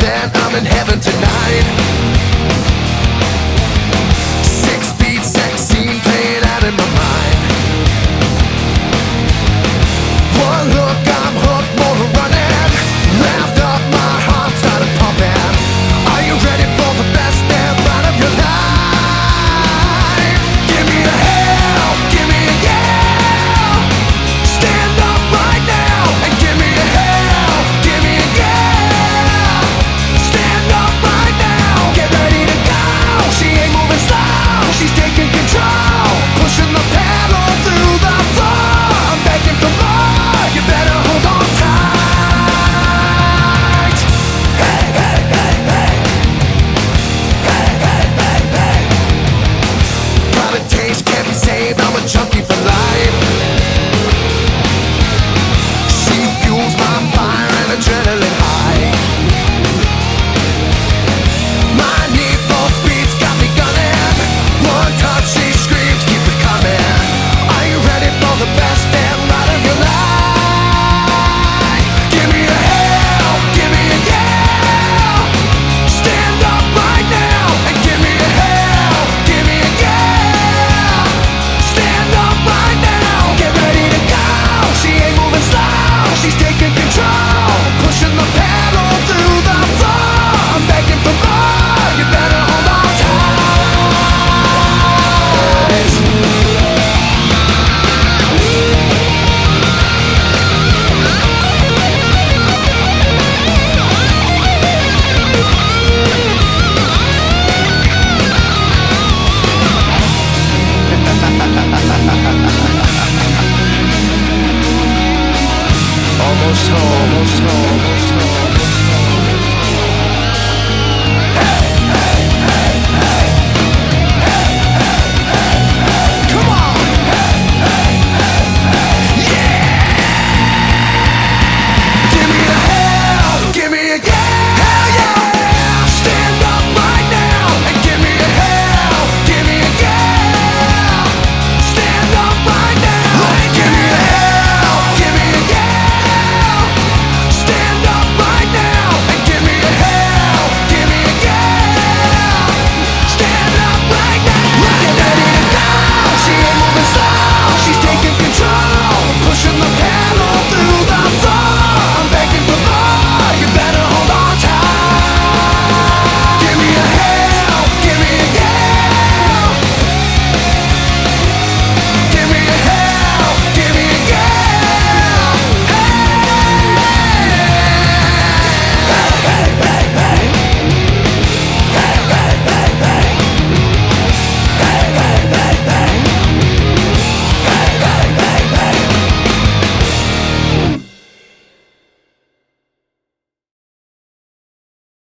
that I'm in heaven tonight. 6-beat sex scene playing out in my mind. One look, I'm hooked, more to running. Wrapped up, my heart started pumping. Are you ready for the best damn ride of your life? Give me a hell, give me a yeah. Stand up right now and give me a hell, give me a yeah. Stand up right now, get ready to go. She ain't moving slow, she's taking control, pushing the pedal through the floor. I'm begging for more, you better hold on tight. Hey, hey, hey, hey. Hey, hey, hey, hey. Private taste can't be saved, I'm a junkie for